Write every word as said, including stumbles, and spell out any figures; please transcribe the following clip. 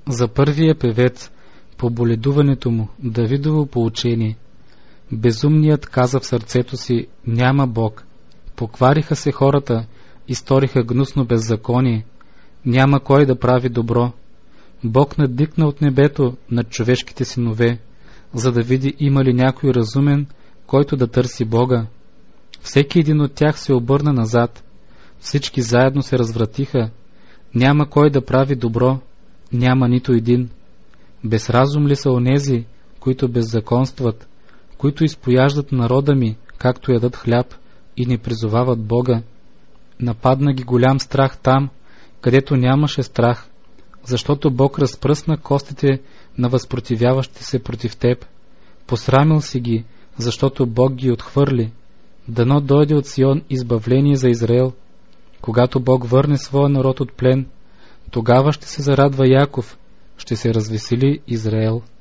За първия певец, по боледуването му, Давидово поучение. Безумният каза в сърцето си: няма Бог. Поквариха се хората и сториха гнусно беззаконие. Няма кой да прави добро. Бог надникна от небето над човешките синове, за да види има ли някой разумен, който да търси Бога. Всеки един от тях се обърна назад. Всички заедно се развратиха. Няма кой да прави добро, няма нито един. Безразум ли са онези, които беззаконстват, които изпояждат народа ми, както ядат хляб, и не призовават Бога? Нападна ги голям страх там, където нямаше страх, защото Бог разпръсна костите на възпротивяващи се против теб. Посрамил си ги, защото Бог ги отхвърли. Дано дойде от Сион избавление за Израел. Когато Бог върне своя народ от плен, тогава ще се зарадва Яков, ще се развесели Израел.